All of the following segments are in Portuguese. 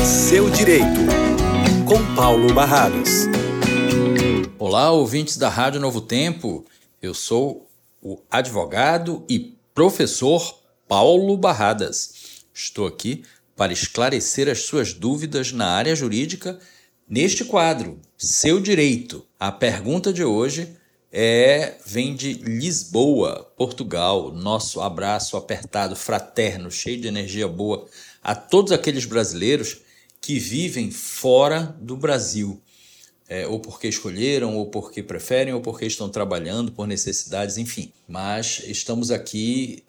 Seu Direito, com Paulo Barradas. Olá, ouvintes da Rádio Novo Tempo. Eu sou o advogado e professor Paulo Barradas. Estou aqui para esclarecer as suas dúvidas na área jurídica neste quadro, Seu Direito. A pergunta de hoje vem de Lisboa, Portugal. Nosso abraço apertado, fraterno, cheio de energia boa a todos aqueles brasileiros que vivem fora do Brasil, ou porque escolheram, ou porque preferem, ou porque estão trabalhando por necessidades, enfim. Mas estamos aqui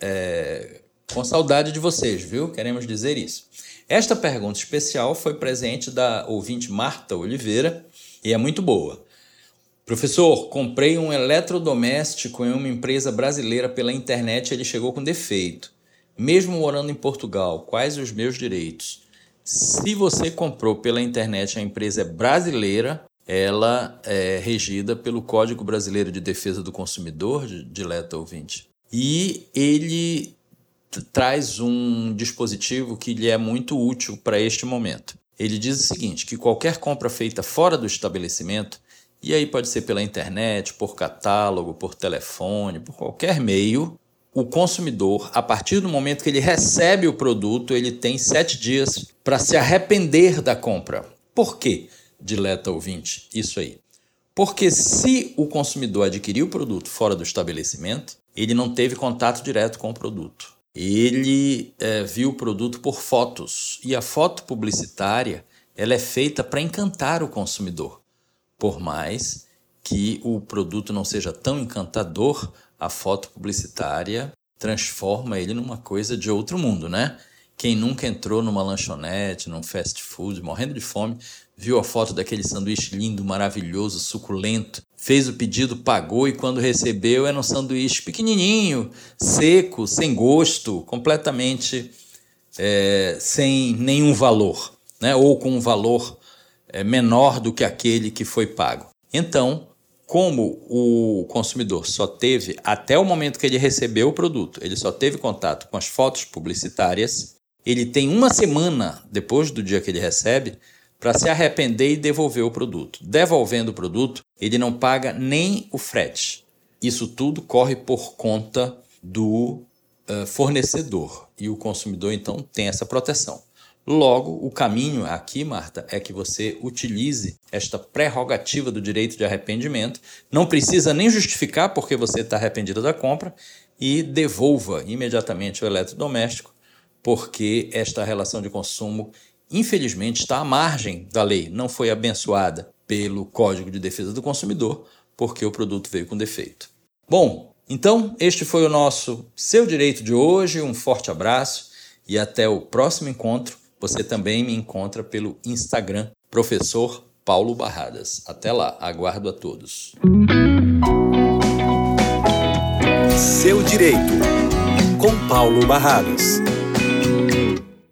com saudade de vocês, viu? Queremos dizer isso. Esta pergunta especial foi presente da ouvinte Marta Oliveira e é muito boa. Professor, comprei um eletrodoméstico em uma empresa brasileira pela internet e ele chegou com defeito. Mesmo morando em Portugal, quais os meus direitos? Se você comprou pela internet, a empresa é brasileira, ela é regida pelo Código Brasileiro de Defesa do Consumidor, dileta ouvinte, e ele traz um dispositivo que lhe é muito útil para este momento. Ele diz o seguinte, que qualquer compra feita fora do estabelecimento, e aí pode ser pela internet, por catálogo, por telefone, por qualquer meio, o consumidor, a partir do momento que ele recebe o produto, ele tem 7 dias para se arrepender da compra. Por quê, dileta ouvinte, isso aí? Porque se o consumidor adquiriu o produto fora do estabelecimento, ele não teve contato direto com o produto. Ele viu o produto por fotos. E a foto publicitária ela é feita para encantar o consumidor. Por mais que o produto não seja tão encantador, a foto publicitária transforma ele numa coisa de outro mundo, né? Quem nunca entrou numa lanchonete, num fast food, morrendo de fome, viu a foto daquele sanduíche lindo, maravilhoso, suculento, fez o pedido, pagou e quando recebeu era um sanduíche pequenininho, seco, sem gosto, completamente sem nenhum valor, né? Ou com um valor menor do que aquele que foi pago. Então, como o consumidor só teve, até o momento que ele recebeu o produto, ele só teve contato com as fotos publicitárias, ele tem 1 semana depois do dia que ele recebe para se arrepender e devolver o produto. Devolvendo o produto, ele não paga nem o frete. Isso tudo corre por conta do fornecedor e o consumidor, então, tem essa proteção. Logo, o caminho aqui, Marta, é que você utilize esta prerrogativa do direito de arrependimento, não precisa nem justificar porque você está arrependido da compra e devolva imediatamente o eletrodoméstico, porque esta relação de consumo, infelizmente, está à margem da lei, não foi abençoada pelo Código de Defesa do Consumidor, porque o produto veio com defeito. Bom, então, este foi o nosso Seu Direito de hoje, um forte abraço e até o próximo encontro. Você também me encontra pelo Instagram, Professor Paulo Barradas. Até lá, aguardo a todos. Seu Direito, com Paulo Barradas.